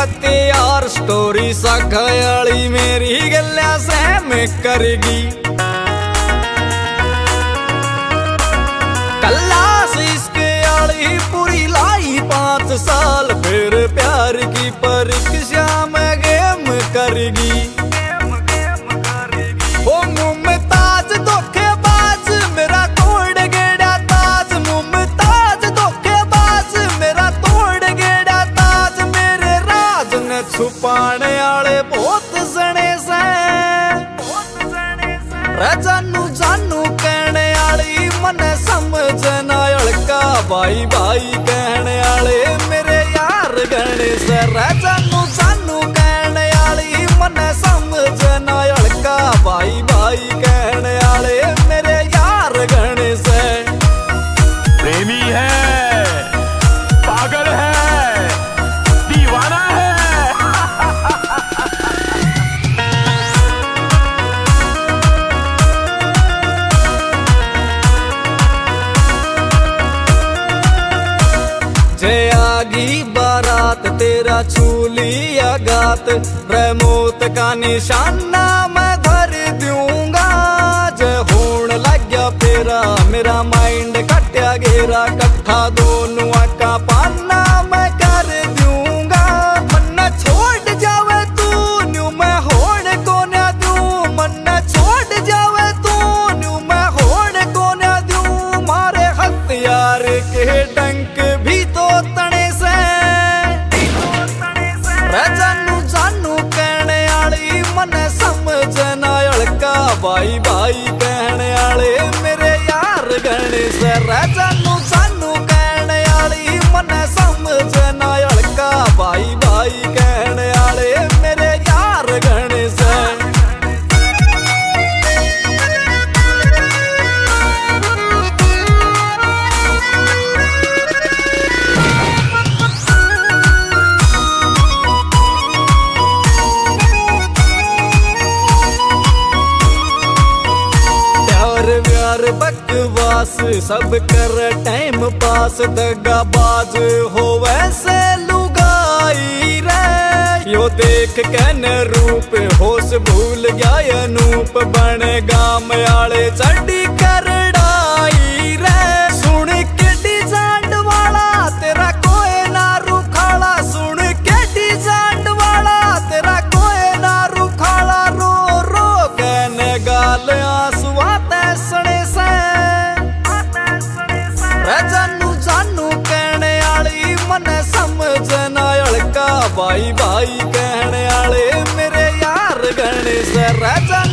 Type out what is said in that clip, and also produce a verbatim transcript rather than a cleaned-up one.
हथियार स्टोरी सा खयाली मेरी गल्या सहम करेगी। कल्लास इसके आली पूरी लाई पांच साल फिर प्यार की परीक्षा में गेम करेगी। ओ मुमताज धोखेबाज मेरा तोड़ गेड़ा ताज, मुमताज धोखेबाज मेरा तोड़ गेड़ा ताज। मेरे राज ने छुपाने आले बहुत जने से, जानू जानू कहने आली मने समझ ना अड़का, भाई भाई कहने आले मेरे यार गणे से। जानू जानू कहने आली मने समझ ना अड़का, भाई भाई कहने आले मेरे यार गणे से। प्रेमी है, पागल है, दीवाना है। जे आगी बारात तेरा चूली आगात, मौत का निशाना मैं धर दूंगा। जे होने लग गया फेरा मेरा माइंड कट्या गेरा, कट्ठा दोनों का पाना मैं कर दूंगा। मन्ना छोड़ जावे तू न्यू मैं होने को ना दूं, मन्ना छोड़ जावे तू न्यू मैं होने को ना दूं। मारे हथियार के डंक भी तो तने से, जानू जानू कहने आली मने समझ ना अड़का, भाई भाई कहने आले मेरे यार गणे से। जानू जानू कहने आली मने समझ ना अड़का, भाई भाई कहने आले मेरे यार गणे से। बकवास सब कर टाइम पास, दगाबाज हो वैसे लुगाई रे। यो देख कैन रूप होश भूल गया अनूप, बने गाम आले चढ़ी करड़ाई रे। सुन के डिजाइन वाला तेरा कोई ना रुखाला, सुन के डिजाइन वाला तेरा कोई ना रुखाला। रो रो कैन गाल आंसुआ तैसने से, जानू जानू कहने आली मने समझ ना अड़का, भाई भाई कहने आले मेरे यार गणे से।